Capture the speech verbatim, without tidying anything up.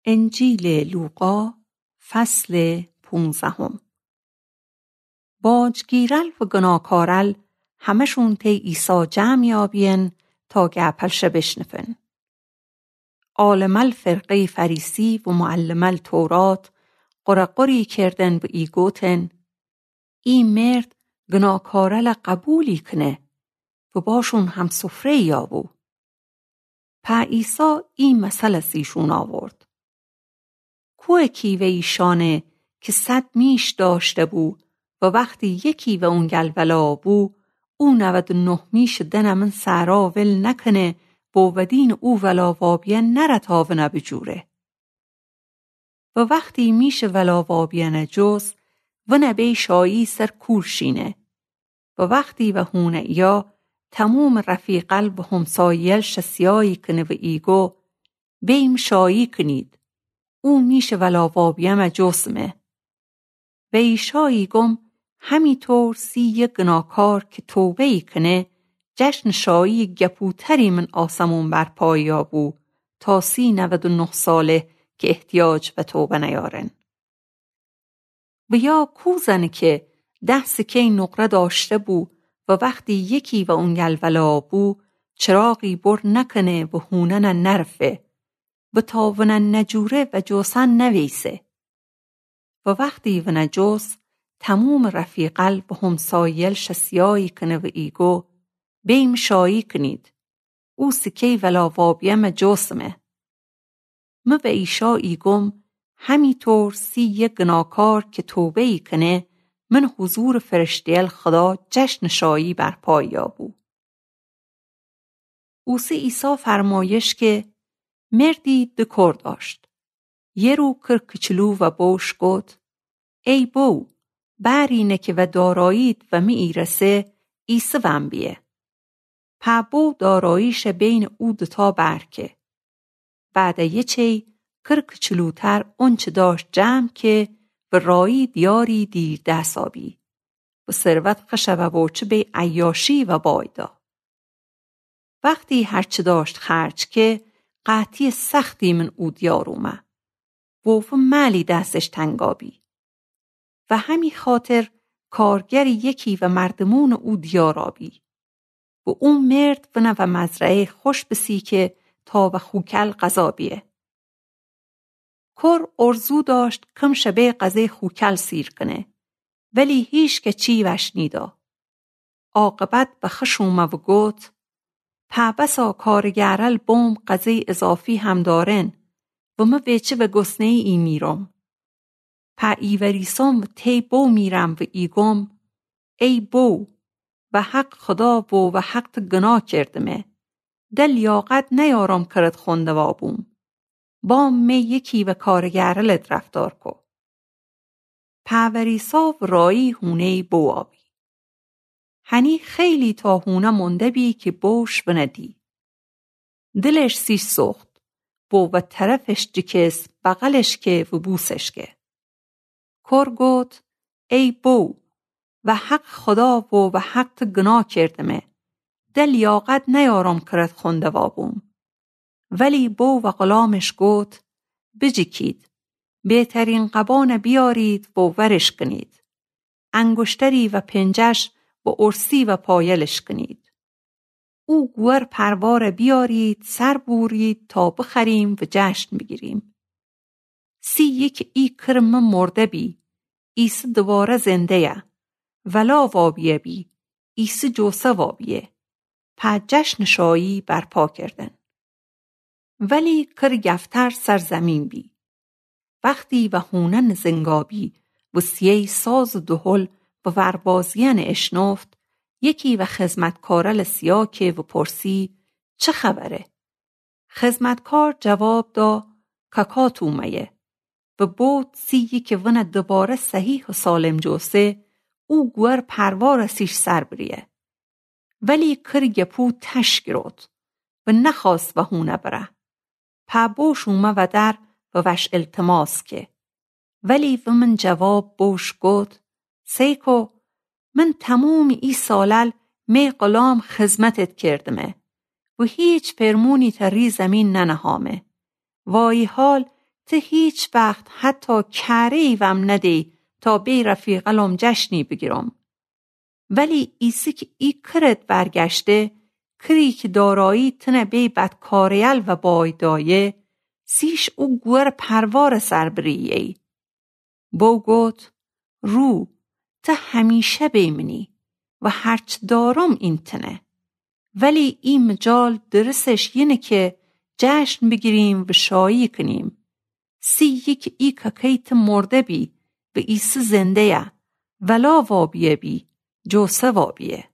انجیل لوقا فصل پونزدهم. باجگیرل و گناهکارل همشون تی عیسی جمع یابین تا گپلش بشنفن. عالمل فرقه فریسی و معلمل تورات قرقری کردن و ای گوتن این مرد گناهکارل قبولی کنه و باشون هم سفره یابو. پا عیسی این مسئله سیشون آورد. کوه کیوه ایشانه که صد میش داشته بو و وقتی یکی و اون گلولا بو او نود و نه میش دنمن سرا ول نکنه و ودین او ولا وابیه نرتاونه بجوره. و وقتی میش ولا وابیه نجوز و نبی شایی سر کورشینه و وقتی و هونه یا تموم رفیقل و همسایل شسیایی کنه و ایگو بیم شایی کنید او میشه ولا وابیه مجوسمه و ایشایی گم همیطور سی یک گناهکار که توبه ای کنه جشن شایی گپوتری من آسمون برپای یابو تا سی نود و نه ساله که احتیاج به توبه نیارن. و یا کوزنه که ده سکه نقره داشته بو و وقتی یکی و اون گلولا بو چراغی بر نکنه و هونن نرفه و تاونن نجوره و جوسن نویسه. و وقتی و نجوس تموم رفیقل و همسایل شسیایی کنه و ایگو بیم شایی کنید او سکه ولا وابیه مجوسمه. م به ایشا ایگم همیطور سی یک گناهکار که توبه ای کنه من حضور فرشتیل خدا جشن شایی برپای یابو. اوسی عیسی فرمایش که مردی دکر داشت. یه رو کر کچلو و بوش گفت ای بو برینه که و دارایید و می ایرسه ایسه وم بیه. پا بو داراییش بین او دتا برکه. بعد یه چی کر کچلوتر اونچه داشت جمع که و رایی دیاری دیر دستابی و ثروت قشه و بوچه به عیاشی و بایدا. وقتی هرچه داشت خرج که قحطی سختی من او دیار اومه و و مالی دستش تنگابی و همی خاطر کارگر یکی و مردمون او دیارابی و اون مرد و نه و مزرعه خوش بسی که تا و خوکل قضابیه. کر ارزو داشت کم شبه قضای خوکل سیر کنه ولی هیچ که چی وش نیدا. عاقبت به خشومه و گوت پا بسا کارگرل بوم قضای اضافی هم دارن و ما ویچه و گسنه ای میرم. پا ایوریسم و تی بو میرم و ایگم ای بو و حق خدا بو و حق گناه کردمه دل لیاقت نیارم کرد خونده وابوم با می یکی و کارگرلت رفتار کو. پاوریسا و رایی هونه بو آبی. هنی خیلی تا هونه منده بی که بوش بندی. دلش سی سخت بو و طرفش جکس بغلش که و بوسش که. کر گوت ای بو و حق خدا بو و حق گناه کردمه دل لیاقت نیارم کرد خونده وابوم. ولی بو و غلامش گوت بجکید بهترین قبان بیارید و ورش کنید انگشتری و پنجش و ارسی و پایلش کنید او گور پروار بیارید سر بورید تا بخریم و جشن بگیریم. سی یک ای کرم مرده بی ایس دواره زنده یا ولا وابیه بی ایس جوسه وابیه پا جشن شایی برپا کردن. ولی کر گفتر سر زمین بی وقتی و هونن زنگابی و سیه ساز دهل و وربازین اشنفت یکی و خدمتکارل سیاکه و پرسی چه خبره؟ خدمتکار جواب دا ککات اومه و بود سی که ون دوباره صحیح و سالم جوسه او گور پروار سیش سر بریه. ولی کر گپو تش گروت و نخواست و هونه بره. پا بوش اومه و در و وش التماس که ولی و من جواب بوش گفت سیکو من تموم ای سالل می غلام خدمتت کردمه و هیچ فرمونی تا ری زمین ننهامه وای حال ته هیچ وقت حتی کره ایوم نده تا بی رفیقلم جشنی بگیرم. ولی ایسی که ای کرد برگشته، کری که دارایی تنه بی بدکاریل و بایدایه، سیش او گور پروار سربریه. بو گوت رو ته همیشه بیمنی و هرچ دارم این تنه. ولی این مجال درسش اینه که جشن بگیریم و شایی کنیم. سی یک ای ککیت مرده بی و ایسی زنده یا ولا وابیه بی جوسه وابیه.